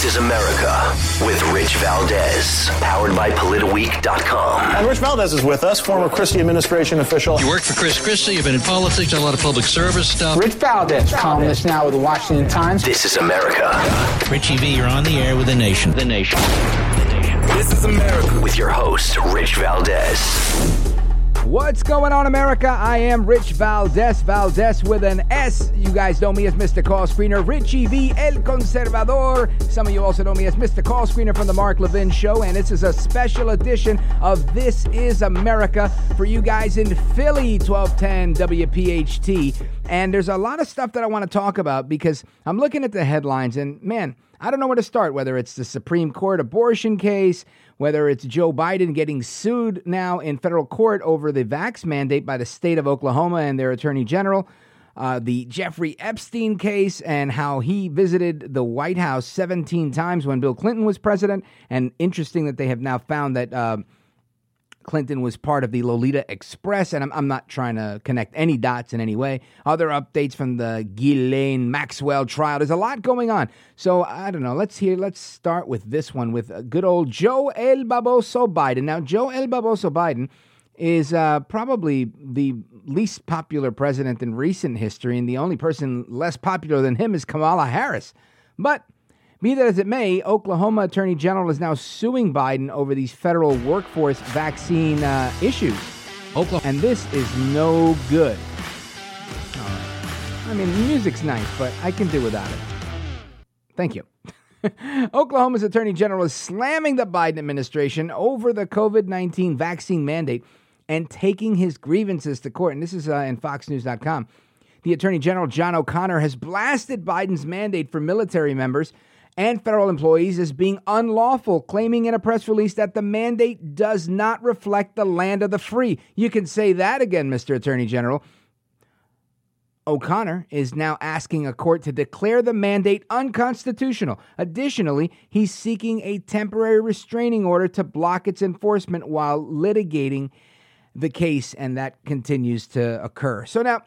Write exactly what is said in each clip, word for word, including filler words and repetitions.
is America with Rich Valdez, powered by Politiweek dot com. And Rich Valdez is with us, former Christie administration official. You work for Chris Christie, you've been in politics, done a lot of public service stuff. Rich Valdez, columnist now with the Washington Times. This is America. Richie V, you're on the air with the nation. The nation. This is America with your host, Rich Valdez. What's going on, America? I am Rich Valdez, Valdez with an S. You guys know me as Mister Call Screener, Richie V, El Conservador. Some of you also know me as Mister Call Screener from The Mark Levin Show, and this is a special edition of This is America for you guys in Philly, twelve ten W P H T. And there's a lot of stuff that I want to talk about because I'm looking at the headlines, and man, I don't know where to start, whether it's the Supreme Court abortion case, whether it's Joe Biden getting sued now in federal court over the vax mandate by the state of Oklahoma and their attorney general, uh, the Jeffrey Epstein case and how he visited the White House seventeen times when Bill Clinton was president. And interesting that they have now found that uh, Clinton was part of the Lolita Express, and I'm, I'm not trying to connect any dots in any way. Other updates from the Ghislaine Maxwell trial. There's a lot going on. So, I don't know. Let's hear, let's start with this one with good old Joe El Baboso Biden. Now, Joe El Baboso Biden is uh, probably the least popular president in recent history, and the only person less popular than him is Kamala Harris. But be that as it may, Oklahoma Attorney General is now suing Biden over these federal workforce vaccine uh, issues. Oklahoma, and this is no good. All right. I mean, the music's nice, but I can do without it. Thank you. Oklahoma's Attorney General is slamming the Biden administration over the covid nineteen vaccine mandate and taking his grievances to court. And this is uh, in Fox News dot com. The Attorney General, John O'Connor, has blasted Biden's mandate for military members and federal employees as being unlawful, claiming in a press release that the mandate does not reflect the land of the free. You can say that again, Mister Attorney General. O'Connor is now asking a court to declare the mandate unconstitutional. Additionally, he's seeking a temporary restraining order to block its enforcement while litigating the case, and that continues to occur. So now,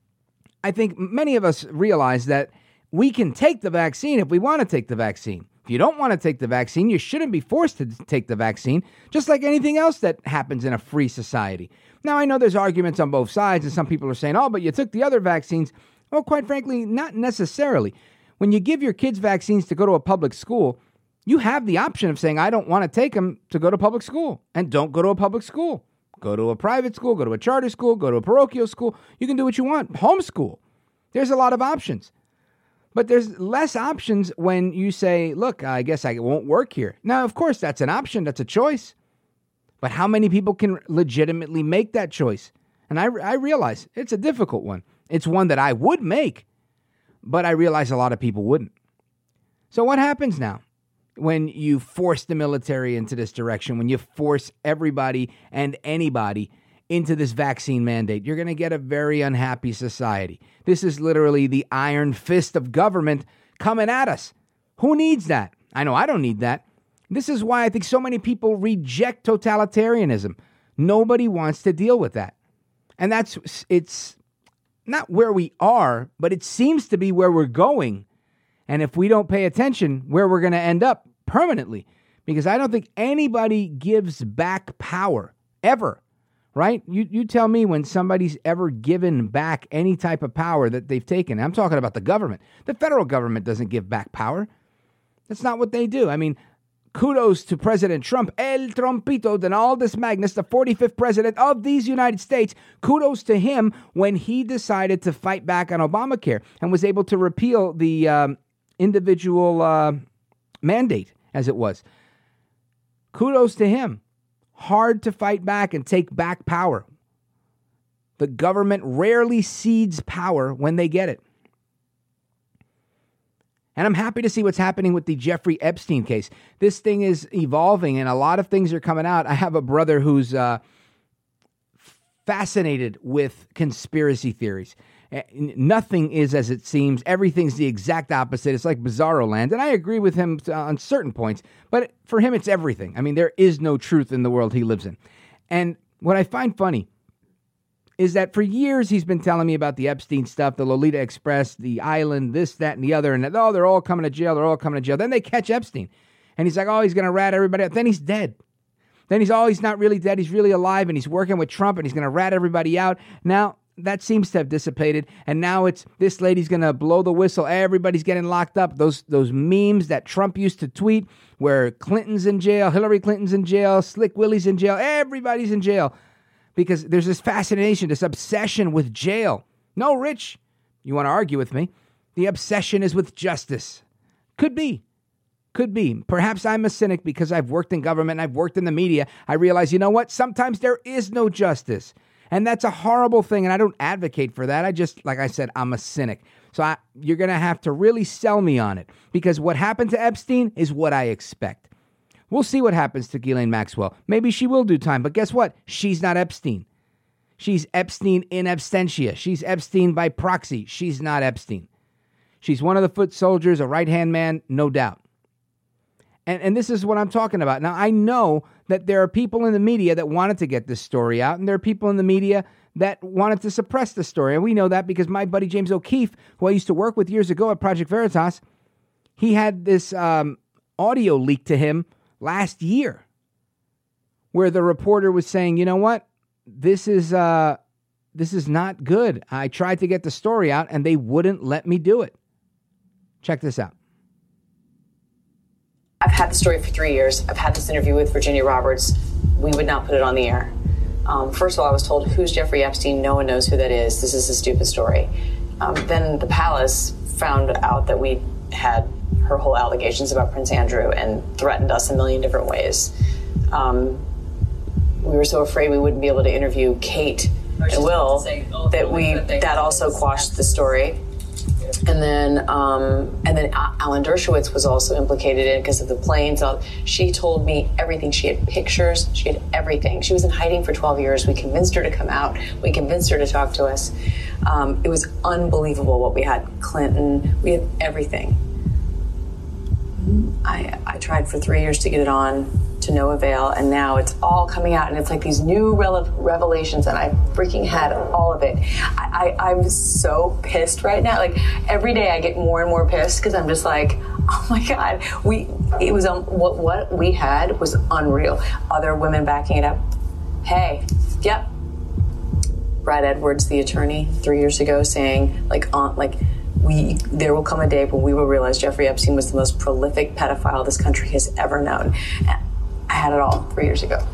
I think many of us realize that we can take the vaccine if we want to take the vaccine. If you don't want to take the vaccine, you shouldn't be forced to take the vaccine, just like anything else that happens in a free society. Now, I know there's arguments on both sides, and some people are saying, oh, but you took the other vaccines. Well, quite frankly, not necessarily. When you give your kids vaccines to go to a public school, you have the option of saying, I don't want to take them to go to public school, and don't go to a public school. Go to a private school, go to a charter school, go to a parochial school. You can do what you want. Homeschool. There's a lot of options. But there's less options when you say, look, I guess I won't work here. Now, of course, that's an option. That's a choice. But how many people can legitimately make that choice? And I, I realize it's a difficult one. It's one that I would make, but I realize a lot of people wouldn't. So what happens now when you force the military into this direction, when you force everybody and anybody into this vaccine mandate? You're going to get a very unhappy society. This is literally the iron fist of government coming at us. Who needs that? I know I don't need that. This is why I think so many people reject totalitarianism. Nobody wants to deal with that. And that's, it's not where we are, but it seems to be where we're going. And if we don't pay attention, where we're going to end up permanently. Because I don't think anybody gives back power, ever. Right? You you tell me when somebody's ever given back any type of power that they've taken. I'm talking about the government. The federal government doesn't give back power. That's not what they do. I mean, kudos to President Trump, El Trumpito Donaldus Magnus, the forty-fifth president of these United States. Kudos to him when he decided to fight back on Obamacare and was able to repeal the um, individual uh, mandate, as it was. Kudos to him. Hard to fight back and take back power. The government rarely cedes power when they get it. And I'm happy to see what's happening with the Jeffrey Epstein case. This thing is evolving and a lot of things are coming out. I have a brother who's uh, fascinated with conspiracy theories. Nothing is as it seems. Everything's the exact opposite. It's like Bizarro Land. And I agree with him on certain points. But for him, it's everything. I mean, there is no truth in the world he lives in. And what I find funny is that for years he's been telling me about the Epstein stuff, the Lolita Express, the island, this, that, and the other, and oh, they're all coming to jail, they're all coming to jail. Then they catch Epstein, and he's like, oh, he's going to rat everybody out. Then he's dead. Then he's, oh, he's not really dead, he's really alive, and he's working with Trump, and he's going to rat everybody out. Now, that seems to have dissipated, and now it's this lady's going to blow the whistle. Everybody's getting locked up. Those those memes that Trump used to tweet where Clinton's in jail, Hillary Clinton's in jail, Slick Willie's in jail, everybody's in jail because there's this fascination, this obsession with jail. No, Rich, you want to argue with me? The obsession is with justice. Could be. Could be. Perhaps I'm a cynic because I've worked in government and I've worked in the media. I realize, you know what? Sometimes there is no justice. And that's a horrible thing, and I don't advocate for that. I just, like I said, I'm a cynic. So I, you're going to have to really sell me on it, because what happened to Epstein is what I expect. We'll see what happens to Ghislaine Maxwell. Maybe she will do time, but guess what? She's not Epstein. She's Epstein in absentia. She's Epstein by proxy. She's not Epstein. She's one of the foot soldiers, a right-hand man, no doubt. And, and this is what I'm talking about. Now, I know that there are people in the media that wanted to get this story out, and there are people in the media that wanted to suppress the story. And we know that because my buddy James O'Keefe, who I used to work with years ago at Project Veritas, he had this um, audio leaked to him last year where the reporter was saying, you know what, this is uh, this is not good. I tried to get the story out, and they wouldn't let me do it. Check this out. I've had the story for three years. I've had this interview with Virginia Roberts. We would not put it on the air. Um, first of all, I was told, who's Jeffrey Epstein? No one knows who that is. This is a stupid story. Um, then the palace found out that we had her whole allegations about Prince Andrew and threatened us a million different ways. Um, we were so afraid we wouldn't be able to interview Kate and Will that we that also quashed the story. And then, um, and then Alan Dershowitz was also implicated in it because of the planes. She told me everything. She had pictures. She had everything. She was in hiding for twelve years. We convinced her to come out. We convinced her to talk to us. Um, it was unbelievable what we had. Clinton. We had everything. I, I tried for three years to get it on, to no avail, and now it's all coming out, and it's like these new rele- revelations, and I freaking had all of it. I, I, I'm so pissed right now. Like, every day I get more and more pissed because I'm just like, oh my God, we, it was, um, what, what we had was unreal. Other women backing it up. Hey, yep. Brad Edwards, the attorney, three years ago saying, like, on, like, We, there will come a day when we will realize Jeffrey Epstein was the most prolific pedophile this country has ever known. I had it all three years ago.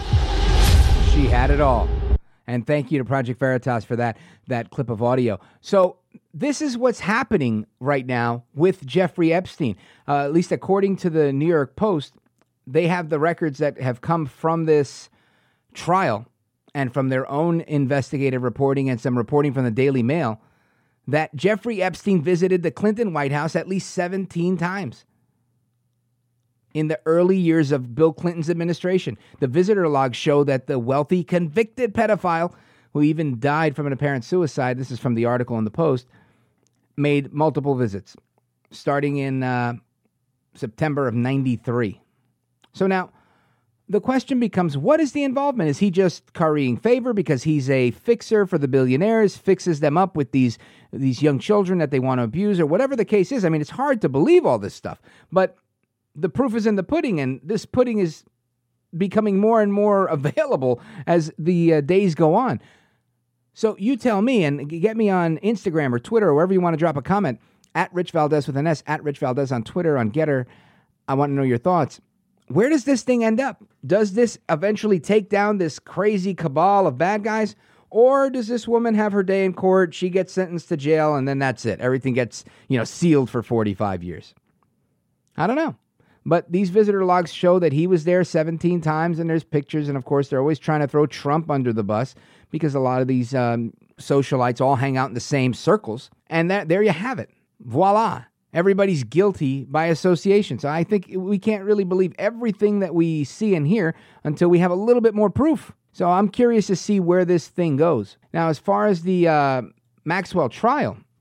She had it all. And thank you to Project Veritas for that, that clip of audio. So this is what's happening right now with Jeffrey Epstein. Uh, at least according to the New York Post, they have the records that have come from this trial and from their own investigative reporting and some reporting from the Daily Mail that Jeffrey Epstein visited the Clinton White House at least seventeen times in the early years of Bill Clinton's administration. The visitor logs show that the wealthy convicted pedophile, who even died from an apparent suicide, this is from the article in the Post, made multiple visits, starting in uh, September of ninety-three. So now, the question becomes, what is the involvement? Is he just currying favor because he's a fixer for the billionaires, fixes them up with these, these young children that they want to abuse, or whatever the case is? I mean, it's hard to believe all this stuff, but the proof is in the pudding, and this pudding is becoming more and more available as the uh, days go on. So you tell me, and get me on Instagram or Twitter or wherever you want to drop a comment, at Rich Valdez with an S, at Rich Valdez on Twitter, on Getter. I want to know your thoughts. Where does this thing end up? Does this eventually take down this crazy cabal of bad guys? Or does this woman have her day in court, she gets sentenced to jail, and then that's it? Everything gets, you know, sealed for forty-five years. I don't know. But these visitor logs show that he was there seventeen times, and there's pictures, and of course they're always trying to throw Trump under the bus because a lot of these um, socialites all hang out in the same circles. And that, there you have it. Voila. Everybody's guilty by association. So I think we can't really believe everything that we see and hear until we have a little bit more proof. So I'm curious to see where this thing goes. Now, as far as the uh, Maxwell trial,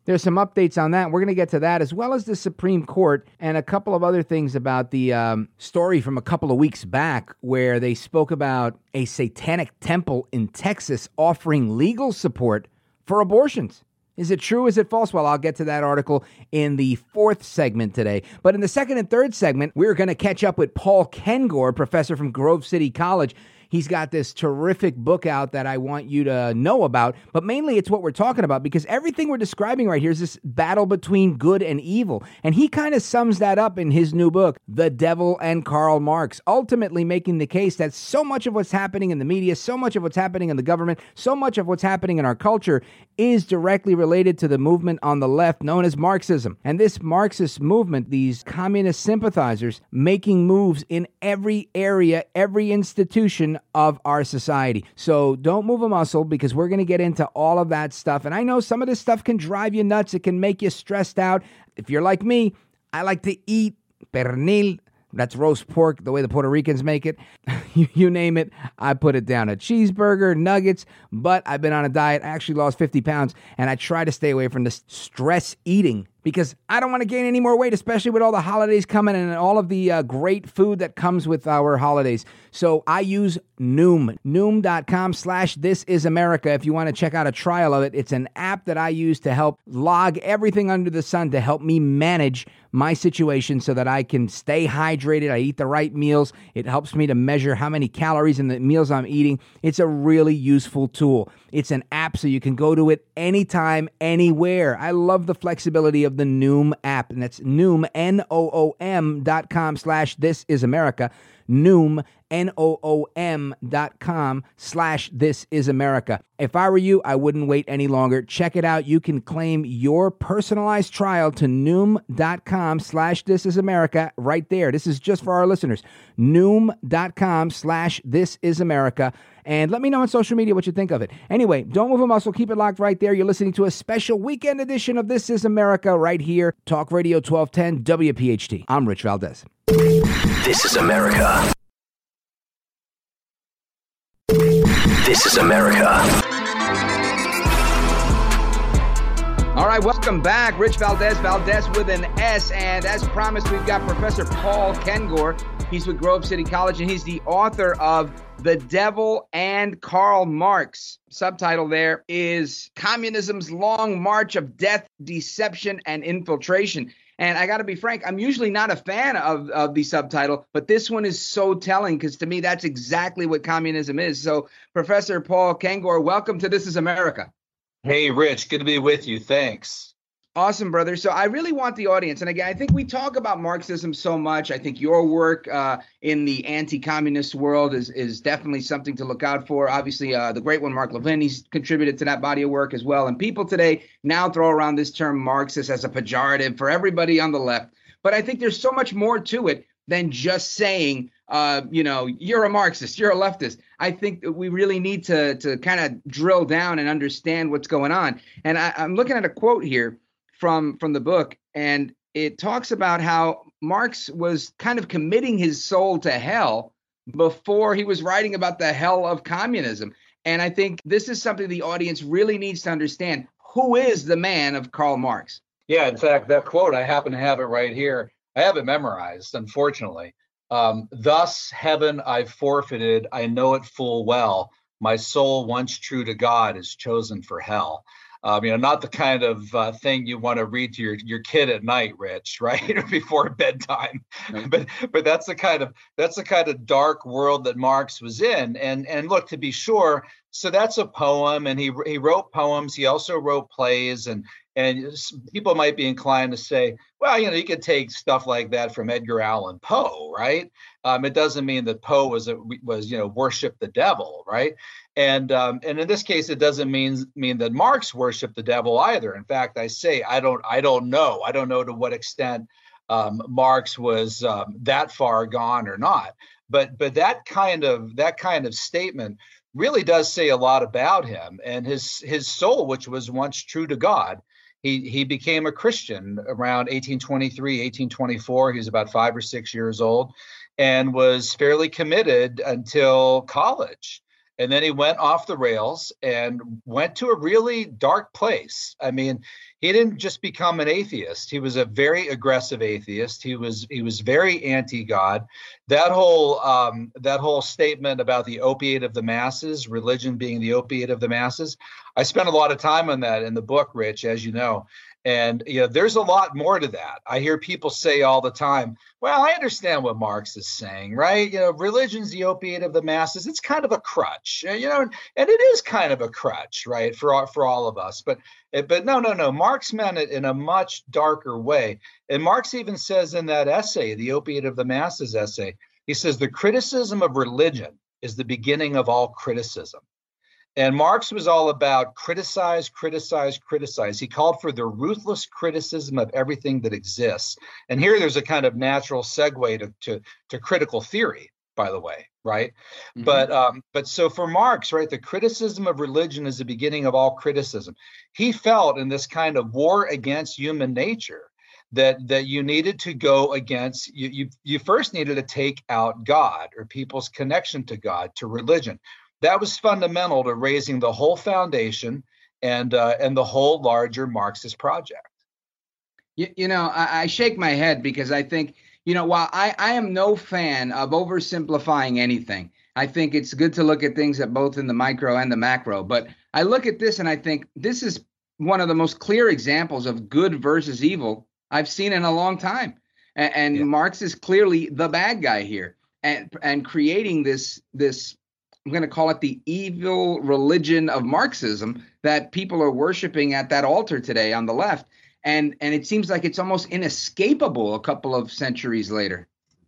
there's some updates on that. We're going to get to that, as well as the Supreme Court and a couple of other things about the um, story from a couple of weeks back where they spoke about a satanic temple in Texas offering legal support for abortions. Is it true? Is it false? Well, I'll get to that article in the fourth segment today. But in the second and third segment, we're going to catch up with Paul Kengor, professor from Grove City College. He's got this terrific book out that I want you to know about, but mainly it's what we're talking about, because everything we're describing right here is this battle between good and evil. And he kind of sums that up in his new book, The Devil and Karl Marx, ultimately making the case that so much of what's happening in the media, so much of what's happening in the government, so much of what's happening in our culture is directly related to the movement on the left known as Marxism. And this Marxist movement, these communist sympathizers, making moves in every area, every institution of our society. So don't move a muscle, because we're going to get into all of that stuff. And I know some of this stuff can drive you nuts. It can make you stressed out. If you're like me, I like to eat pernil. That's roast pork, the way the Puerto Ricans make it. you, you name it, I put it down. A cheeseburger, nuggets, but I've been on a diet. I actually lost fifty pounds, and I try to stay away from the stress eating because I don't want to gain any more weight, especially with all the holidays coming and all of the uh, great food that comes with our holidays. So I use Noom, Noom.com slash This Is America. If you want to check out a trial of it, it's an app that I use to help log everything under the sun to help me manage my situation so that I can stay hydrated. I eat the right meals. It helps me to measure how many calories in the meals I'm eating. It's a really useful tool. It's an app, so you can go to it anytime, anywhere. I love the flexibility of the Noom app, and that's Noom, N O O M dot com slash This Is America. Noom, N O O M dot com slash This Is America. If I were you, I wouldn't wait any longer. Check it out. You can claim your personalized trial to Noom.com slash This Is America right there. This is just for our listeners. Noom.com slash This Is America. And let me know on social media what you think of it. Anyway, don't move a muscle. Keep it locked right there. You're listening to a special weekend edition of This Is America right here. Talk Radio twelve ten W P H T. I'm Rich Valdez. This is America. This is America. All right, welcome back. Rich Valdez, Valdez with an S. And as promised, we've got Professor Paul Kengor. He's with Grove City College, and he's the author of The Devil and Karl Marx. Subtitle there is Communism's Long March of Death, Deception, and Infiltration. And I got to be frank, I'm usually not a fan of, of the subtitle, but this one is so telling because to me, that's exactly what communism is. So, Professor Paul Kengor, welcome to This Is America. Hey, Rich, good to be with you. Thanks. Awesome, brother. So I really want the audience, and again, I think we talk about Marxism so much. I think your work uh, in the anti-communist world is is definitely something to look out for. Obviously, uh, the great one, Mark Levin, he's contributed to that body of work as well. And people today now throw around this term Marxist as a pejorative for everybody on the left. But I think there's so much more to it than just saying, uh, you know, you're a Marxist, you're a leftist. I think that we really need to to kind of drill down and understand what's going on. And I, I'm looking at a quote here from from the book, and it talks about how Marx was kind of committing his soul to hell before he was writing about the hell of communism. And I think this is something the audience really needs to understand. Who is the man of Karl Marx? Yeah, in fact, that quote, I happen to have it right here. I have it memorized, unfortunately. Um, Thus heaven I've forfeited, I know it full well. My soul, once true to God, is chosen for hell. Um, you know, not the kind of uh, thing you want to read to your, your kid at night, Rich, right? Before bedtime. Right. But but that's the kind of that's the kind of dark world that Marx was in. And and look, to be sure, so that's a poem, and he he wrote poems. He also wrote plays, and and people might be inclined to say, well, you know, you could take stuff like that from Edgar Allan Poe, right? Um, it doesn't mean that Poe was a, was you know worship the devil, right? And um, and in this case, it doesn't mean mean that Marx worshiped the devil either. In fact, I say I don't I don't know. I don't know to what extent um, Marx was um, that far gone or not. But but that kind of that kind of statement really does say a lot about him and his his soul, which was once true to God. He he became a Christian around eighteen twenty-three, eighteen twenty-four. He was about five or six years old and was fairly committed until college. And then he went off the rails and went to a really dark place. I mean, he didn't just become an atheist. He was a very aggressive atheist. He was he was very anti-God. That whole um, that whole statement about the opiate of the masses, religion being the opiate of the masses, I spent a lot of time on that in the book, Rich, as you know. And you know, there's a lot more to that. I hear people say all the time, well, I understand what Marx is saying, right? You know, religion's the opiate of the masses. It's kind of a crutch, you know, and it is kind of a crutch, right, for all, for all of us. But but no, no, no. Marx meant it in a much darker way. And Marx even says in that essay, the opiate of the masses essay, he says the criticism of religion is the beginning of all criticism. And Marx was all about criticize, criticize, criticize. He called for the ruthless criticism of everything that exists. And here there's a kind of natural segue to, to, to critical theory, by the way, right? Mm-hmm. But um, but so for Marx, right, the criticism of religion is the beginning of all criticism. He felt in this kind of war against human nature that that you needed to go against, you, you, you first needed to take out God or people's connection to God, to religion. That was fundamental to raising the whole foundation and uh, and the whole larger Marxist project. You, you know, I, I shake my head because I think, you know, while I, I am no fan of oversimplifying anything, I think it's good to look at things at both in the micro and the macro. But I look at this and I think this is one of the most clear examples of good versus evil I've seen in a long time. And, and yeah. Marx is clearly the bad guy here, and and creating this this. I'm going to call it the evil religion of Marxism that people are worshiping at that altar today on the left. And and it seems like it's almost inescapable a couple of centuries later.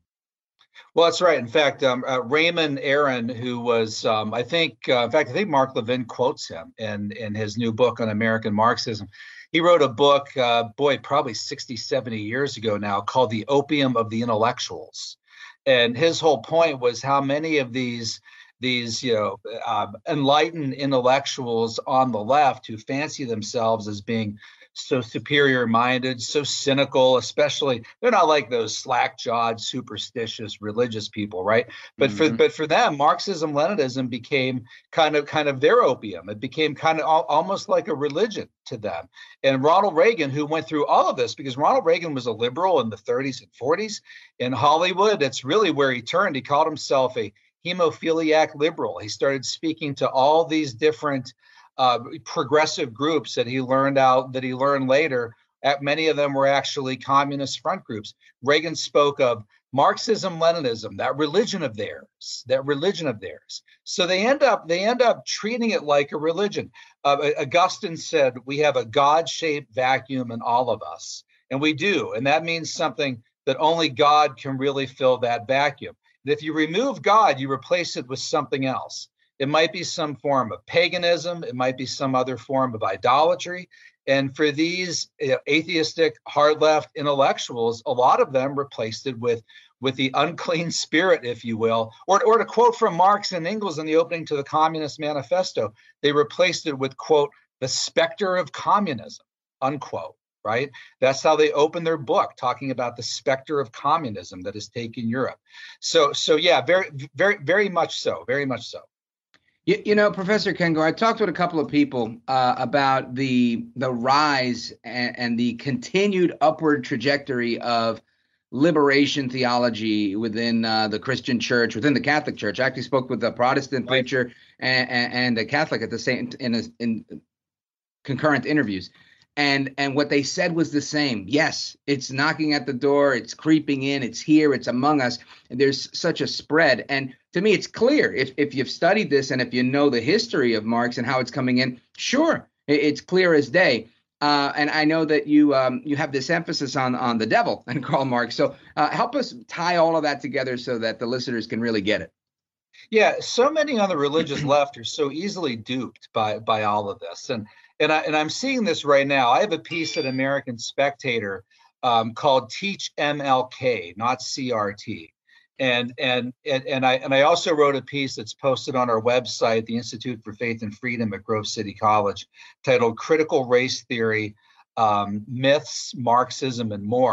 Well, that's right. In fact, um, uh, Raymond Aron, who was, um, I think, uh, in fact, I think Mark Levin quotes him in, in his new book on American Marxism. He wrote a book, uh, boy, probably sixty, seventy years ago now, called The Opium of the Intellectuals. And his whole point was how many of these these, you know, uh, enlightened intellectuals on the left who fancy themselves as being so superior minded, so cynical, especially they're not like those slack jawed, superstitious religious people. Right. But mm-hmm. for but for them, Marxism, Leninism became kind of kind of their opium. It became kind of al- almost like a religion to them. And Ronald Reagan, who went through all of this, because Ronald Reagan was a liberal in the thirties and forties in Hollywood, that's really where he turned. He called himself a hemophiliac liberal. He started speaking to all these different uh, progressive groups that he learned out that he learned later. At many of them were actually communist front groups. Reagan spoke of Marxism, Leninism, that religion of theirs, that religion of theirs. So they end up they end up treating it like a religion. Uh, Augustine said, "We have a God-shaped vacuum in all of us," and we do, and that means something that only God can really fill that vacuum. And if you remove God, you replace it with something else. It might be some form of paganism. It might be some other form of idolatry. And for these you know, atheistic, hard left intellectuals, a lot of them replaced it with, with the unclean spirit, if you will. Or, or to quote from Marx and Engels in the opening to the Communist Manifesto, they replaced it with, quote, the specter of communism, unquote. Right? That's how they open their book, talking about the specter of communism that has taken Europe. So, so yeah, very, very, very much so, very much so. You, you know, Professor Kengor, I talked with a couple of people uh, about the the rise and, and the continued upward trajectory of liberation theology within uh, the Christian church, within the Catholic Church. I actually spoke with a Protestant right. preacher and, and, and a Catholic at the same in a, in concurrent interviews. And and what they said was the same. Yes, it's knocking at the door. It's creeping in. It's here. It's among us. And there's such a spread. And to me, it's clear if, if you've studied this and if you know the history of Marx and how it's coming in, sure, it's clear as day. Uh, and I know that you um, you have this emphasis on, on the devil and Karl Marx. So uh, help us tie all of that together so that the listeners can really get it. Yeah, so many on the religious left are so easily duped by by all of this. And And, I, and I'm seeing this right now. I have a piece at American Spectator um, called Teach M L K, not C R T. And, and, and, and, I, and I also wrote a piece that's posted on our website, the Institute for Faith and Freedom at Grove City College, titled Critical Race Theory, um, Myths, Marxism, and More.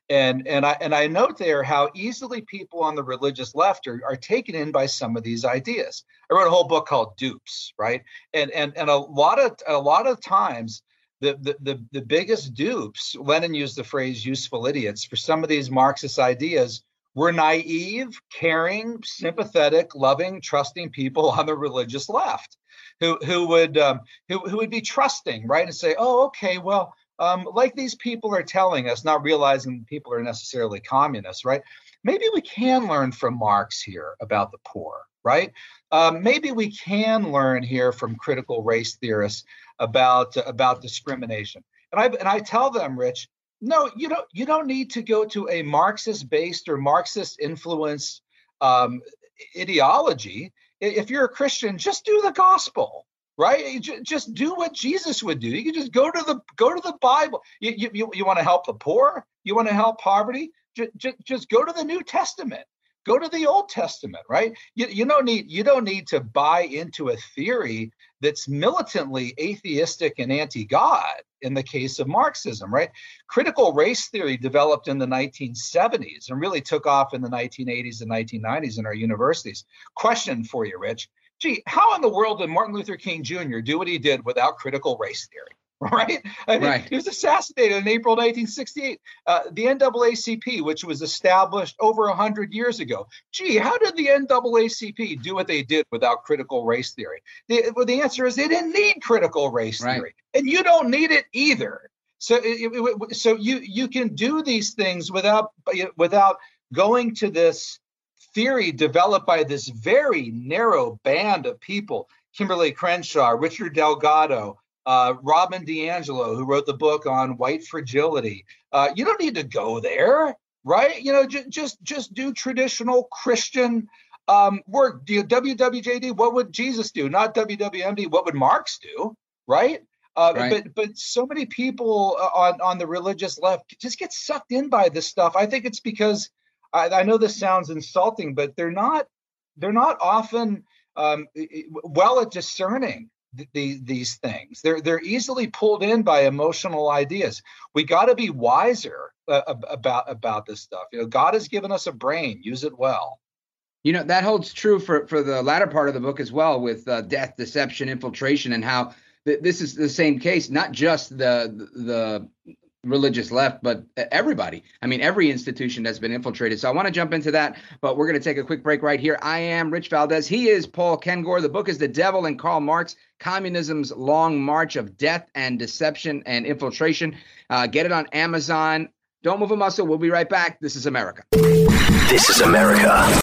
And and I and I note there how easily people on the religious left are, are taken in by some of these ideas. I wrote a whole book called Dupes, right? And and and a lot of a lot of times the the the, the biggest dupes, Lenin used the phrase useful idiots, for some of these Marxist ideas were naive, caring, sympathetic, loving, trusting people on the religious left who who would um, who who would be trusting, right? And say, oh, okay, well, Um, like these people are telling us, not realizing people are necessarily communists, right? Maybe we can learn from Marx here about the poor, right? Um, maybe we can learn here from critical race theorists about uh, about discrimination. And I and I tell them, Rich, no, you don't you don't need to go to a Marxist-based or Marxist-influenced um, ideology. If you're a Christian, just do the gospel. Right? You just do what Jesus would do. You can just go to the go to the Bible. You you you, you want to help the poor? You want to help poverty? Just, just just go to the New Testament. Go to the Old Testament, right? You you don't need you don't need to buy into a theory that's militantly atheistic and anti-God in the case of Marxism, right? Critical race theory developed in the nineteen seventies and really took off in the nineteen eighties and nineteen nineties in our universities. Question for you, Rich. Gee, how in the world did Martin Luther King Junior do what he did without critical race theory, right? I mean, right. He was assassinated in April nineteen sixty-eight. Uh, the N double A C P, which was established over one hundred years ago. Gee, how did the N double A C P do what they did without critical race theory? The, well, the answer is they didn't need critical race right. theory, and you don't need it either. So, it, it, so you you can do these things without without going to this theory developed by this very narrow band of people: Kimberly Crenshaw, Richard Delgado, uh, Robin DiAngelo, who wrote the book on white fragility. Uh, you don't need to go there, right? You know, j- just just do traditional Christian um, work. Do W W J D? What would Jesus do? Not W W M D. What would Marx do? Right? Uh, right. But but so many people on on the religious left just get sucked in by this stuff. I think it's because I, I know this sounds insulting, but they're not they're not often um, well at discerning th- the, these things. They're they're easily pulled in by emotional ideas. We got to be wiser uh, about about this stuff. You know, God has given us a brain. Use it well. You know, that holds true for, for the latter part of the book as well, with uh, death, deception, infiltration, and how th- this is the same case, not just the the religious left, but everybody. I mean, every institution that's been infiltrated. So I want to jump into that, but we're going to take a quick break right here. I am Rich Valdez. He is Paul Kengor. The book is The Devil and Karl Marx, Communism's Long March of Death and Deception and Infiltration. Uh, get it on Amazon. Don't move a muscle. We'll be right back. This is America. This is America.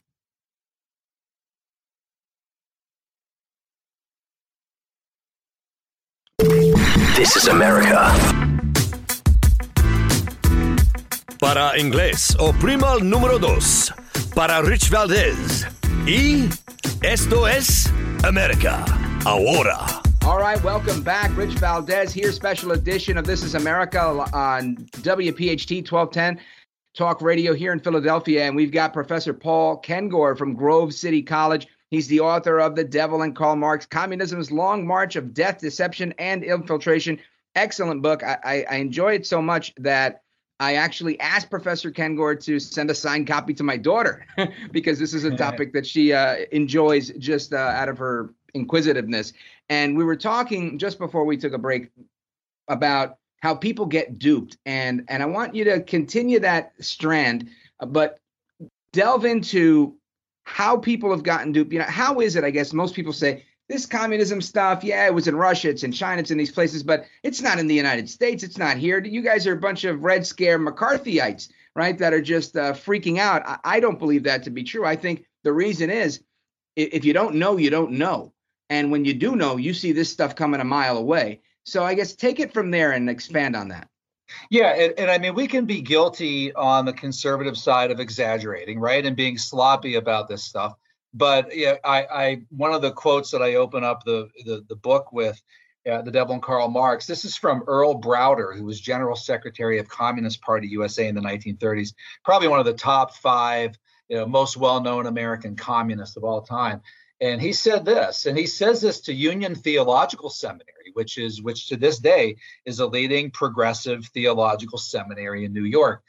This is America. Para inglés, oprima el número dos. Para Rich Valdez. Y esto es America Ahora. All right, welcome back. Rich Valdez here, special edition of This is America on W P H T twelve ten Talk Radio here in Philadelphia. And we've got Professor Paul Kengor from Grove City College. He's the author of The Devil and Karl Marx, Communism's Long March of Death, Deception, and Infiltration. Excellent book. I, I, I enjoy it so much that I actually asked Professor Kengor to send a signed copy to my daughter because this is a topic that she uh, enjoys just uh, out of her inquisitiveness. And we were talking just before we took a break about how people get duped. And, and I want you to continue that strand, but delve into how people have gotten duped. You know, how is it, I guess, most people say, this communism stuff, yeah, it was in Russia, it's in China, it's in these places, but it's not in the United States, it's not here. You guys are a bunch of Red Scare McCarthyites, right, that are just uh, freaking out. I, I don't believe that to be true. I think the reason is, if you don't know, you don't know. And when you do know, you see this stuff coming a mile away. So I guess take it from there and expand on that. Yeah, and, and I mean, we can be guilty on the conservative side of exaggerating, right, and being sloppy about this stuff. But yeah, I, I one of the quotes that I open up the the, the book with, uh, The Devil and Karl Marx. This is from Earl Browder, who was General Secretary of Communist Party U S A in the nineteen thirties, probably one of the top five, you know, most well-known American communists of all time. And he said this, and he says this to Union Theological Seminary, which is which to this day is a leading progressive theological seminary in New York.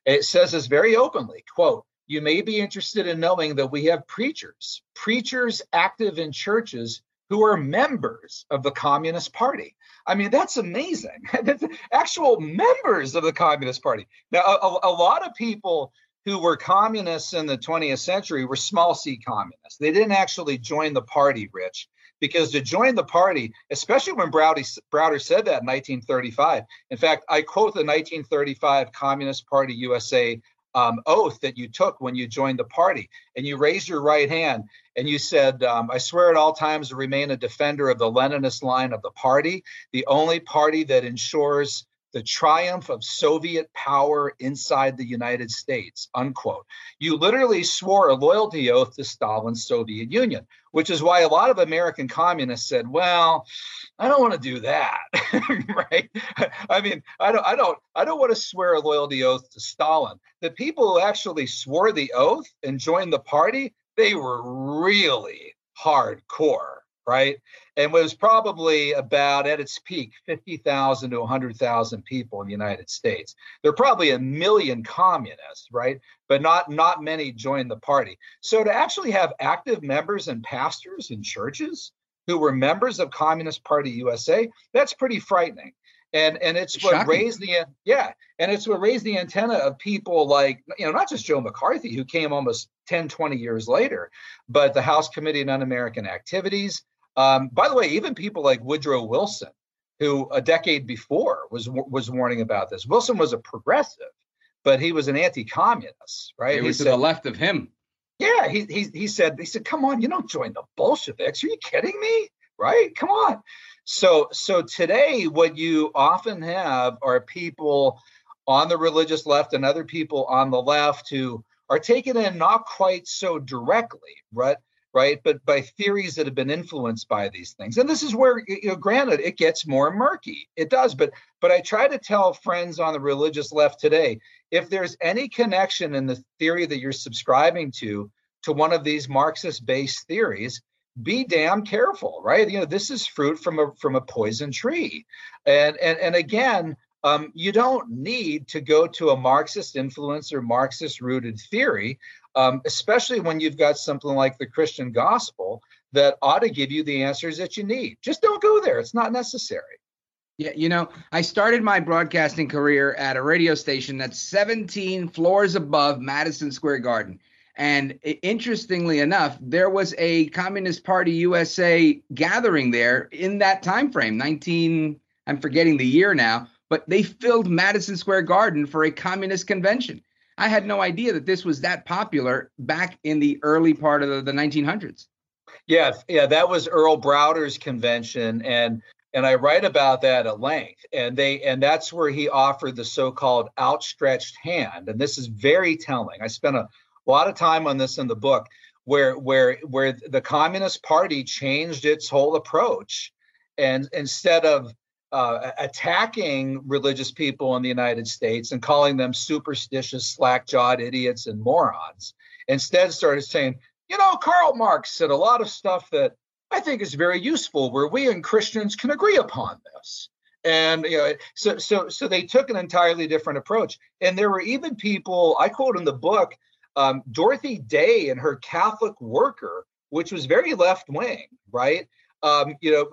It says this very openly, quote, "You may be interested in knowing that we have preachers, preachers active in churches who are members of the Communist Party." I mean, that's amazing. That's actual members of the Communist Party. Now, a, a lot of people who were communists in the twentieth century were small c communists. They didn't actually join the party, Rich, because to join the party, especially when Browder, Browder said that in nineteen thirty-five, in fact, I quote the nineteen thirty-five Communist Party U S A um, oath that you took when you joined the party, and you raised your right hand and you said, um, "I swear at all times to remain a defender of the Leninist line of the party, the only party that ensures the triumph of Soviet power inside the United States," unquote. You literally swore a loyalty oath to Stalin's Soviet Union, which is why a lot of American communists said, well, I don't want to do that, right? I mean, I don't, I don't, I don't want to swear a loyalty oath to Stalin. The people who actually swore the oath and joined the party, they were really hardcore. Right. And was probably about at its peak, fifty thousand to one hundred thousand people in the United States. There are probably a million communists, right? But not not many joined the party. So to actually have active members and pastors in churches who were members of Communist Party U S A, that's pretty frightening. And and it's what Shocking. raised the yeah, and it's what raised the antenna of people like, you know, not just Joe McCarthy, who came almost ten, twenty years later, but the House Committee on Un-American Activities. Um, by the way, even people like Woodrow Wilson, who a decade before was was warning about this. Wilson was a progressive, but he was an anti-communist, right? It he was said, to the left of him. Yeah, he he he said he said, "Come on, you don't join the Bolsheviks. Are you kidding me? Right? Come on." So so today, what you often have are people on the religious left and other people on the left who are taken in not quite so directly, right? Right, but by theories that have been influenced by these things. And this is where, you know, granted, it gets more murky. It does. But but I try to tell friends on the religious left today, if there's any connection in the theory that you're subscribing to, to one of these Marxist-based theories, be damn careful, right? You know, this is fruit from a from a poison tree. And and and again, um, you don't need to go to a Marxist influence or Marxist rooted theory. Um, especially when you've got something like the Christian gospel that ought to give you the answers that you need. Just don't go there. It's not necessary. Yeah, you know, I started my broadcasting career at a radio station that's seventeen floors above Madison Square Garden. And interestingly enough, there was a Communist Party U S A gathering there in that time frame, nineteen, I'm forgetting the year now, but they filled Madison Square Garden for a communist convention. I had no idea that this was that popular back in the early part of the, the nineteen hundreds. Yeah, yeah, that was Earl Browder's convention, and and I write about that at length. And they and that's where he offered the so-called outstretched hand. And this is very telling. I spent a lot of time on this in the book, where where where the Communist Party changed its whole approach, and instead of Uh, attacking religious people in the United States and calling them superstitious, slack-jawed idiots and morons, instead started saying, you know, Karl Marx said a lot of stuff that I think is very useful, where we and Christians can agree upon this. And you know, so so so they took an entirely different approach. And there were even people, I quote in the book, um, Dorothy Day and her Catholic Worker, which was very left-wing, right? Um, you know,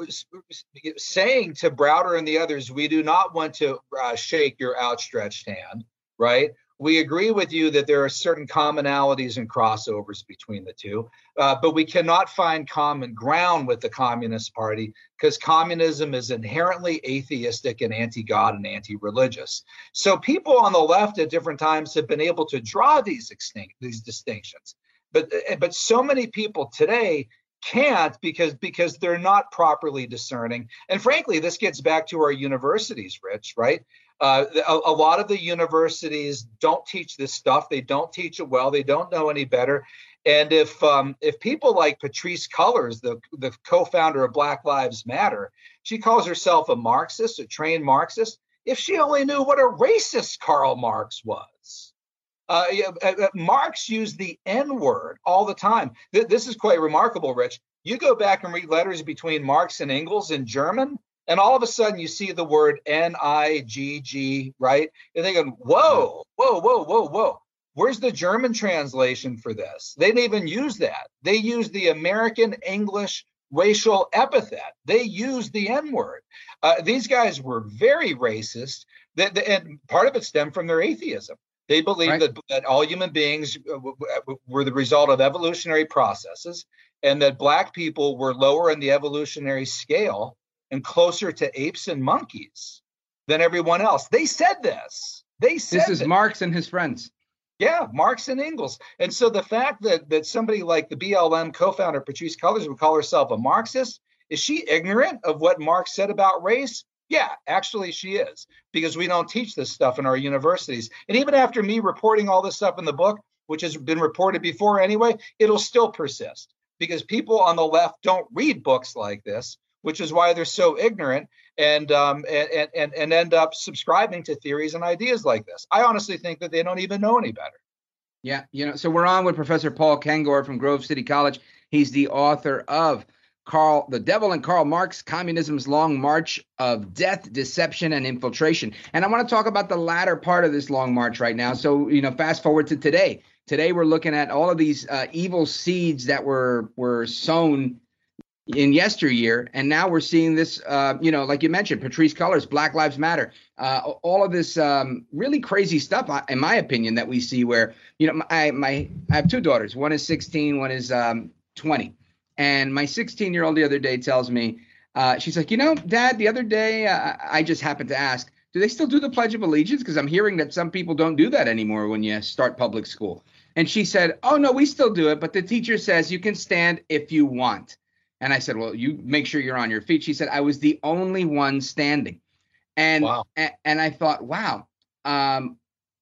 saying to Browder and the others, we do not want to uh, shake your outstretched hand, right? We agree with you that there are certain commonalities and crossovers between the two, uh, but we cannot find common ground with the Communist Party because communism is inherently atheistic and anti-God and anti-religious. So people on the left at different times have been able to draw these extinct, these distinctions, but but so many people today can't because because they're not properly discerning. And frankly, this gets back to our universities, Rich, right? Uh, a, a lot of the universities don't teach this stuff. They don't teach it well. They don't know any better. And if um, if people like Patrisse Cullors, the, the co-founder of Black Lives Matter, she calls herself a Marxist, a trained Marxist. If she only knew what a racist Karl Marx was. Uh, uh, Marx used the N-word all the time. Th- this is quite remarkable, Rich. You go back and read letters between Marx and Engels in German, And all of a sudden you see the word N I G G, right? You're thinking, whoa, whoa, whoa, whoa, whoa. Where's the German translation for this? They didn't even use that. They used the American English racial epithet. They used the N-word. Uh, these guys were very racist, that, that, and part of it stemmed from their atheism. They believed right. that, that all human beings were the result of evolutionary processes, and that Black people were lower in the evolutionary scale and closer to apes and monkeys than everyone else. They said this. They said this is that. Marx and his friends. Yeah, Marx and Engels. And so the fact that that somebody like the B L M co-founder Patrisse Cullors would call herself a Marxist, is she ignorant of what Marx said about race? Yeah, actually she is, because we don't teach this stuff in our universities. And even after me reporting all this stuff in the book, which has been reported before anyway, it'll still persist because people on the left don't read books like this, which is why they're so ignorant and um, and, and and end up subscribing to theories and ideas like this. I honestly think that they don't even know any better. Yeah, you know, so we're on with Professor Paul Kengor from Grove City College. He's the author of Karl, The Devil and Karl Marx, Communism's Long March of Death, Deception, and Infiltration. And I want to talk about the latter part of this long march right now. So, you know, fast forward to today. Today, we're looking at all of these uh, evil seeds that were were sown in yesteryear, and now we're seeing this, uh, you know, like you mentioned, Patrisse Cullors, Black Lives Matter, uh, all of this um, really crazy stuff, in my opinion, that we see where, you know, I my I have two daughters. One is sixteen, one is um, twenty. And my sixteen-year-old the other day tells me, uh, she's like, you know, Dad, the other day uh, I just happened to ask, do they still do the Pledge of Allegiance? Because I'm hearing that some people don't do that anymore when you start public school. And she said, oh, no, we still do it. But the teacher says you can stand if you want. And I said, well, you make sure you're on your feet. She said, I was the only one standing. And wow. and, and I thought, wow, um,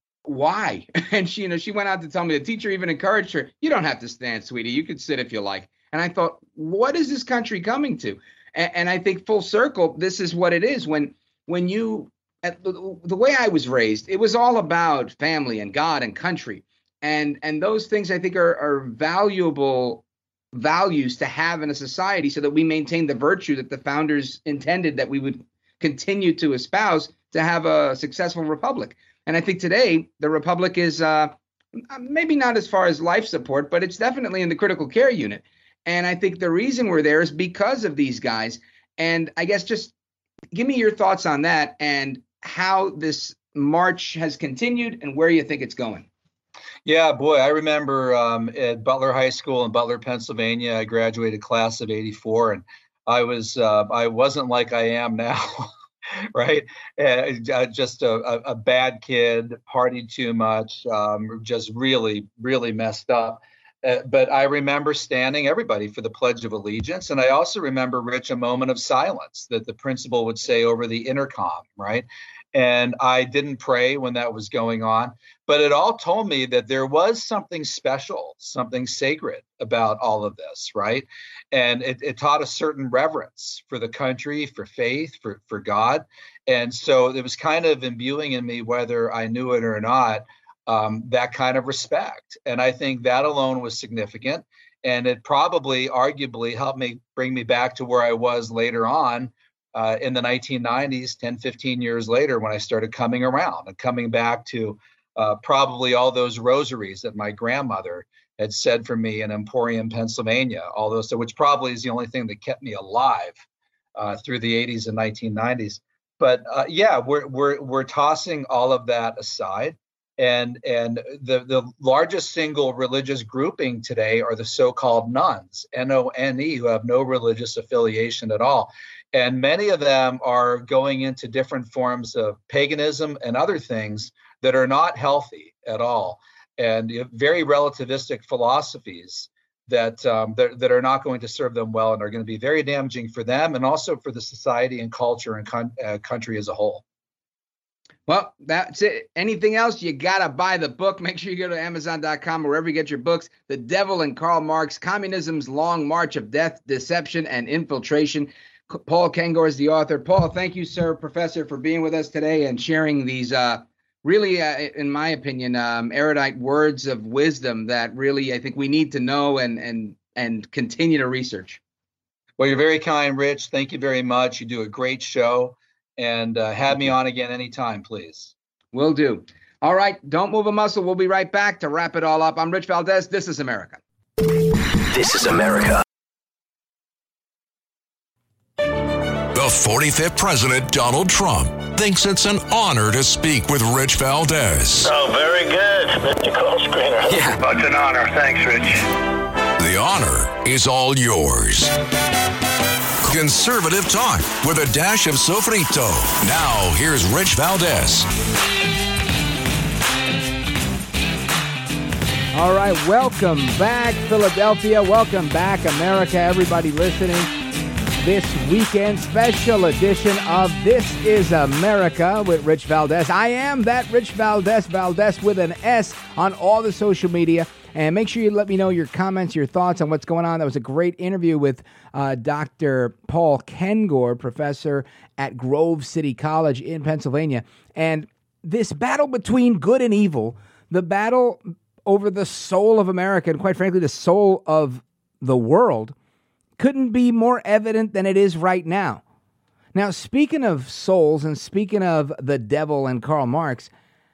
why? And she, you know, she went out to tell me the teacher even encouraged her. You don't have to stand, sweetie. You could sit if you like. And I thought, what is this country coming to? And, and I think full circle, this is what it is. When when you at the, the way I was raised, it was all about family and God and country. And and those things I think are, are valuable values to have in a society so that we maintain the virtue that the founders intended that we would continue to espouse to have a successful republic. And I think today the republic is uh, maybe not as far as life support, but it's definitely in the critical care unit. And I think the reason we're there is because of these guys. And I guess just give me your thoughts on that and how this march has continued and where you think it's going. Yeah, boy, I remember um, at Butler High School in Butler, Pennsylvania, I graduated class of eighty-four, and I was uh, I wasn't like I am now, right? Uh, just a, a bad kid, partied too much, um, just really, really messed up. Uh, but I remember standing everybody for the Pledge of Allegiance. And I also remember, Rich, a moment of silence that the principal would say over the intercom, right? And I didn't pray when that was going on, but it all told me that there was something special, something sacred about all of this, right? And it, it taught a certain reverence for the country, for faith, for, for God. And so it was kind of imbuing in me, whether I knew it or not, um, that kind of respect. And I think that alone was significant. And it probably, arguably, helped me bring me back to where I was later on uh, in the nineteen nineties, ten, fifteen years later, when I started coming around and coming back to uh, probably all those rosaries that my grandmother had said for me in Emporium, Pennsylvania, all those, so which probably is the only thing that kept me alive uh, through the eighties and nineteen nineties. But uh, yeah, we're we're we're tossing all of that aside. And and the, the largest single religious grouping today are the so-called nuns, N O N E, who have no religious affiliation at all. And many of them are going into different forms of paganism and other things that are not healthy at all, and very relativistic philosophies that, um, that, that are not going to serve them well and are going to be very damaging for them and also for the society and culture and con- uh, country as a whole. Well, that's it. Anything else, you got to buy the book. Make sure you go to amazon dot com or wherever you get your books. The Devil and Karl Marx, Communism's Long March of Death, Deception, and Infiltration. Paul Kengor is the author. Paul, thank you, sir, Professor, for being with us today and sharing these uh, really, uh, in my opinion, um, erudite words of wisdom that really I think we need to know and and and continue to research. Well, you're very kind, Rich. Thank you very much. You do a great show. And uh, have me on again anytime, please. Will do. All right. Don't move a muscle. We'll be right back to wrap it all up. I'm Rich Valdez. This is America. This is America. The forty-fifth President, Donald Trump, thinks it's an honor to speak with Rich Valdez. Oh, very good, Mister Call Screener. Yeah. Oh, it's an honor. Thanks, Rich. The honor is all yours. Conservative talk with a dash of sofrito. Now, here's Rich Valdez. All right, welcome back, Philadelphia. Welcome back, America. Everybody listening. This weekend special edition of This is America with Rich Valdez. I am that Rich Valdez, Valdez with an S on all the social media. And make sure you let me know your comments, your thoughts on what's going on. That was a great interview with uh, Doctor Paul Kengor, professor at Grove City College in Pennsylvania. And this battle between good and evil, the battle over the soul of America, and quite frankly, the soul of the world, couldn't be more evident than it is right now. Now, speaking of souls and speaking of the devil and Karl Marx,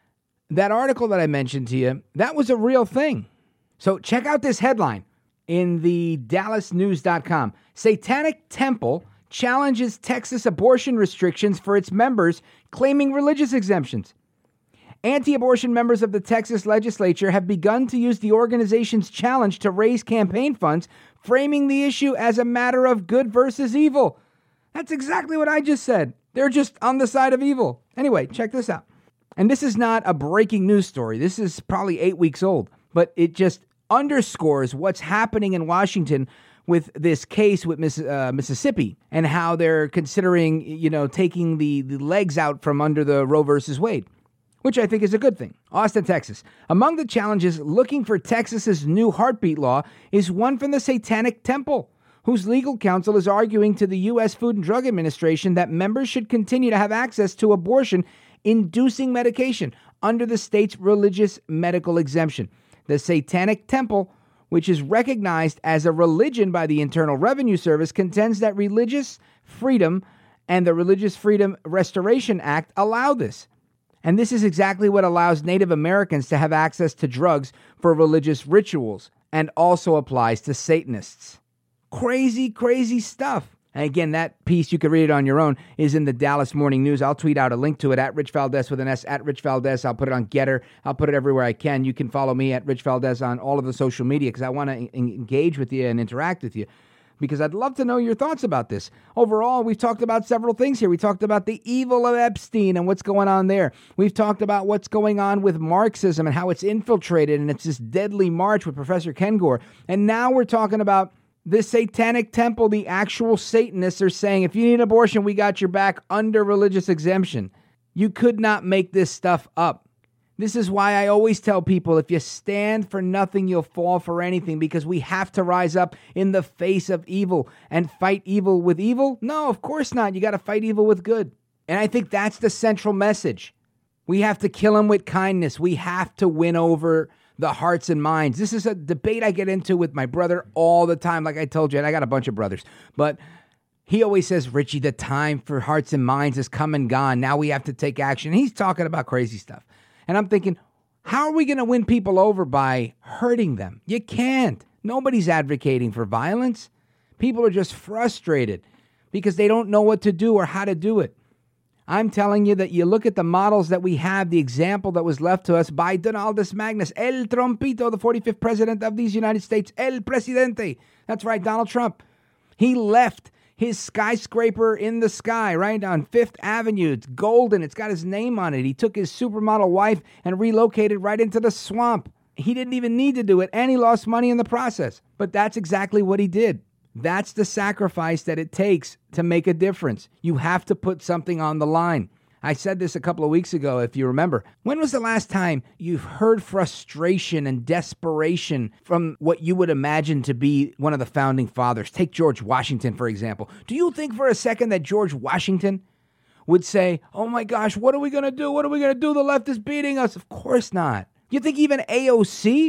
that article that I mentioned to you, that was a real thing. So check out this headline in the Dallas News dot com. Satanic Temple challenges Texas abortion restrictions for its members, claiming religious exemptions. Anti-abortion members of the Texas legislature have begun to use the organization's challenge to raise campaign funds, framing the issue as a matter of good versus evil. That's exactly what I just said. They're just on the side of evil. Anyway, check this out. And this is not a breaking news story. This is probably eight weeks old, but it just underscores what's happening in Washington with this case with Miss, uh, Mississippi and how they're considering, you know, taking the, the legs out from under the Roe versus Wade, which I think is a good thing. Austin, Texas. Among the challenges looking for Texas's new heartbeat law is one from the Satanic Temple, whose legal counsel is arguing to the U S Food and Drug Administration that members should continue to have access to abortion-inducing medication under the state's religious medical exemption. The Satanic Temple, which is recognized as a religion by the Internal Revenue Service, contends that religious freedom and the Religious Freedom Restoration Act allow this. And this is exactly what allows Native Americans to have access to drugs for religious rituals and also applies to Satanists. Crazy, crazy stuff. And again, that piece, you can read it on your own, is in the Dallas Morning News. I'll tweet out a link to it at Rich Valdez with an S, at Rich Valdez. I'll put it on Getter. I'll put it everywhere I can. You can follow me at Rich Valdez on all of the social media because I want to engage with you and interact with you, because I'd love to know your thoughts about this. Overall, we've talked about several things here. We talked about the evil of Epstein and what's going on there. We've talked about what's going on with Marxism and how it's infiltrated, and it's this deadly march with Professor Kengor. And now we're talking about the Satanic Temple. The actual Satanists are saying, if you need an abortion, we got your back under religious exemption. You could not make this stuff up. This is why I always tell people, if you stand for nothing, you'll fall for anything, because we have to rise up in the face of evil and fight evil with evil. No, of course not. You got to fight evil with good. And I think that's the central message. We have to kill them with kindness. We have to win over the hearts and minds. This is a debate I get into with my brother all the time. Like I told you, and I got a bunch of brothers, but he always says, Richie, the time for hearts and minds has come and gone. Now we have to take action. He's talking about crazy stuff. And I'm thinking, how are we going to win people over by hurting them? You can't. Nobody's advocating for violence. People are just frustrated because they don't know what to do or how to do it. I'm telling you that you look at the models that we have, the example that was left to us by Donaldus Magnus, El Trompito, the forty-fifth president of these United States, El Presidente. That's right, Donald Trump. He left his skyscraper in the sky, right, on Fifth Avenue. It's golden. It's got his name on it. He took his supermodel wife and relocated right into the swamp. He didn't even need to do it, and he lost money in the process. But that's exactly what he did. That's the sacrifice that it takes to make a difference. You have to put something on the line. I said this a couple of weeks ago, if you remember. When was the last time you've heard frustration and desperation from what you would imagine to be one of the founding fathers? Take George Washington, for example. Do you think for a second that George Washington would say, oh my gosh, what are we going to do? What are we going to do? The left is beating us. Of course not. You think even A O C,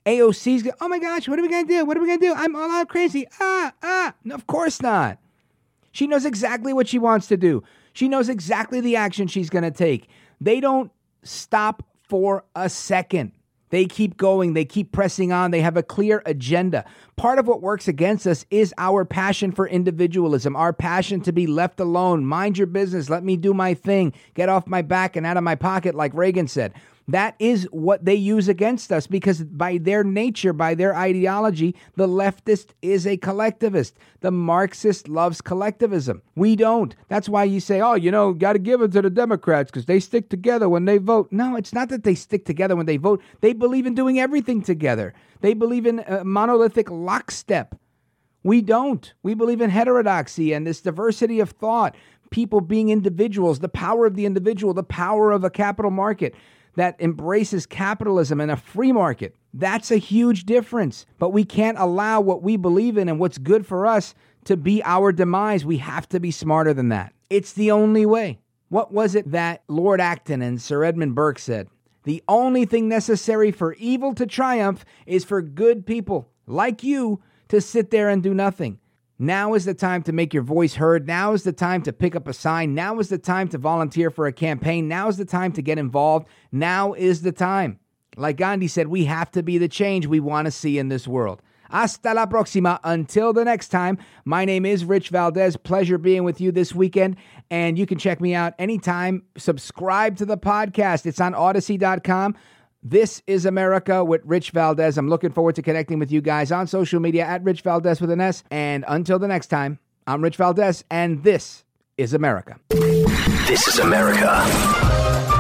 A O C's go, oh my gosh, what are we going to do? What are we going to do? I'm all out crazy. Ah, ah. No, of course not. She knows exactly what she wants to do. She knows exactly the action she's going to take. They don't stop for a second. They keep going. They keep pressing on. They have a clear agenda. Part of what works against us is our passion for individualism, our passion to be left alone. Mind your business. Let me do my thing. Get off my back and out of my pocket, like Reagan said. That is what they use against us because by their nature, by their ideology, the leftist is a collectivist. The Marxist loves collectivism. We don't. That's why you say, oh, you know, got to give it to the Democrats because they stick together when they vote. No, it's not that they stick together when they vote. They believe in doing everything together. They believe in a monolithic lockstep. We don't. We believe in heterodoxy and this diversity of thought, people being individuals, the power of the individual, the power of a capital market that embraces capitalism and a free market. That's a huge difference. But we can't allow what we believe in and what's good for us to be our demise. We have to be smarter than that. It's the only way. What was it that Lord Acton and Sir Edmund Burke said? The only thing necessary for evil to triumph is for good people like you to sit there and do nothing. Now is the time to make your voice heard. Now is the time to pick up a sign. Now is the time to volunteer for a campaign. Now is the time to get involved. Now is the time. Like Gandhi said, we have to be the change we want to see in this world. Hasta la próxima. Until the next time, my name is Rich Valdez. Pleasure being with you this weekend. And you can check me out anytime. Subscribe to the podcast. It's on Odyssey dot com. This is America with Rich Valdez. I'm looking forward to connecting with you guys on social media at Rich Valdez with an S. And until the next time, I'm Rich Valdez, and this is America. This is America.